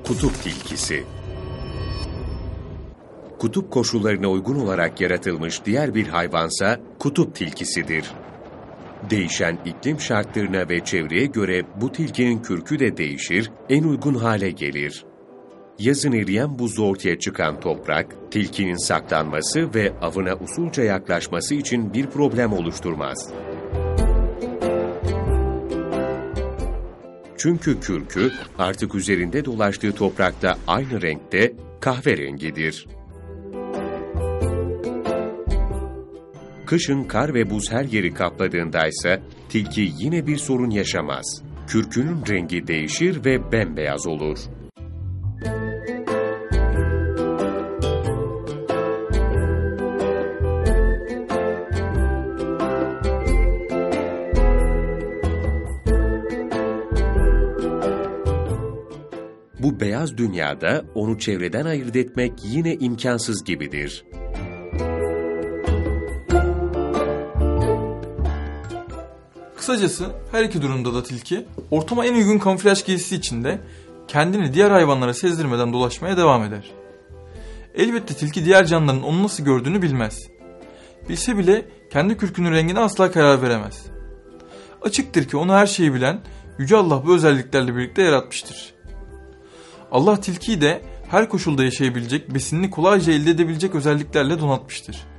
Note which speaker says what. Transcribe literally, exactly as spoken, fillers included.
Speaker 1: Kutup tilkisi. Kutup koşullarına uygun olarak yaratılmış diğer bir hayvansa kutup tilkisidir. Değişen iklim şartlarına ve çevreye göre bu tilkinin kürkü de değişir, en uygun hale gelir. Yazın eriyen buz ortaya çıkan toprak, tilkinin saklanması ve avına usulca yaklaşması için bir problem oluşturmaz. Çünkü kürkü artık üzerinde dolaştığı toprakta aynı renkte kahverengidir. Kışın kar ve buz her yeri kapladığında ise tilki yine bir sorun yaşamaz. Kürkünün rengi değişir ve bembeyaz olur. Bu beyaz dünyada onu çevreden ayırt etmek yine imkansız gibidir.
Speaker 2: Kısacası her iki durumda da tilki ortama en uygun kamuflaj giysisi içinde kendini diğer hayvanlara sezdirmeden dolaşmaya devam eder. Elbette tilki diğer canlıların onu nasıl gördüğünü bilmez. Bilse bile kendi kürkünün rengine asla karar veremez. Açıktır ki onu her şeyi bilen Yüce Allah bu özelliklerle birlikte yaratmıştır. Allah tilkiyi de her koşulda yaşayabilecek, besinini kolayca elde edebilecek özelliklerle donatmıştır.